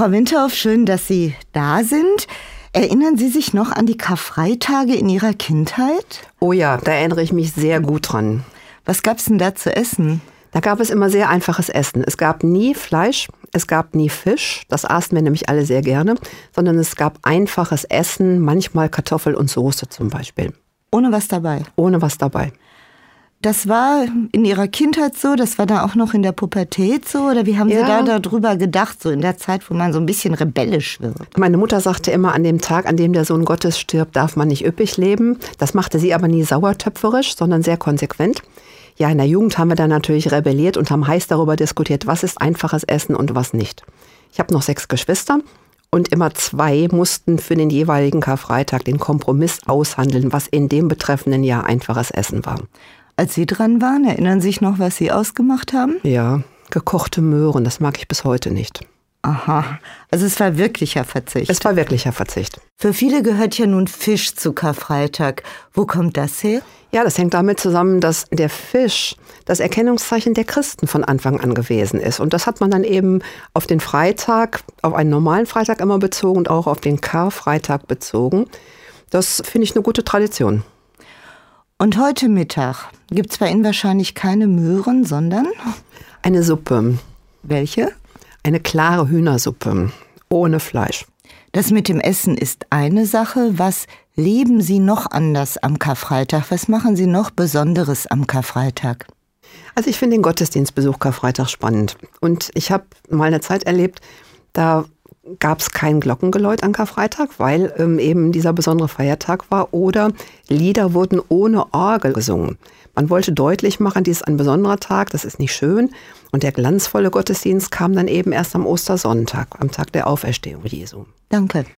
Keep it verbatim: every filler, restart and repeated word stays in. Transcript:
Frau Winterhoff, schön, dass Sie da sind. Erinnern Sie sich noch an die Karfreitage in Ihrer Kindheit? Oh ja, da erinnere ich mich sehr gut dran. Was gab's denn da zu essen? Da gab es immer sehr einfaches Essen. Es gab nie Fleisch, es gab nie Fisch, das aßen wir nämlich alle sehr gerne, sondern es gab einfaches Essen, manchmal Kartoffel und Soße zum Beispiel. Ohne was dabei? Ohne was dabei. Das war in Ihrer Kindheit so, das war da auch noch in der Pubertät so? Oder wie haben Ja. Sie da darüber gedacht, so in der Zeit, wo man so ein bisschen rebellisch wird? Meine Mutter sagte immer, an dem Tag, an dem der Sohn Gottes stirbt, darf man nicht üppig leben. Das machte sie aber nie sauertöpferisch, sondern sehr konsequent. Ja, in der Jugend haben wir dann natürlich rebelliert und haben heiß darüber diskutiert, was ist einfaches Essen und was nicht. Ich habe noch sechs Geschwister und immer zwei mussten für den jeweiligen Karfreitag den Kompromiss aushandeln, was in dem betreffenden Jahr einfaches Essen war. Als Sie dran waren, erinnern Sie sich noch, was Sie ausgemacht haben? Ja, gekochte Möhren, das mag ich bis heute nicht. Aha, also es war wirklicher Verzicht. Es war wirklicher Verzicht. Für viele gehört ja nun Fisch zu Karfreitag. Wo kommt das her? Ja, das hängt damit zusammen, dass der Fisch das Erkennungszeichen der Christen von Anfang an gewesen ist. Und das hat man dann eben auf den Freitag, auf einen normalen Freitag immer bezogen und auch auf den Karfreitag bezogen. Das finde ich eine gute Tradition. Und heute Mittag gibt's bei Ihnen wahrscheinlich keine Möhren, sondern? Eine Suppe. Welche? Eine klare Hühnersuppe, ohne Fleisch. Das mit dem Essen ist eine Sache. Was leben Sie noch anders am Karfreitag? Was machen Sie noch Besonderes am Karfreitag? Also ich finde den Gottesdienstbesuch Karfreitag spannend. Und ich habe mal eine Zeit erlebt, da gab es kein Glockengeläut an Karfreitag, weil ähm, eben dieser besondere Feiertag war. Oder Lieder wurden ohne Orgel gesungen. Man wollte deutlich machen, dies ist ein besonderer Tag, das ist nicht schön. Und der glanzvolle Gottesdienst kam dann eben erst am Ostersonntag, am Tag der Auferstehung Jesu. Danke.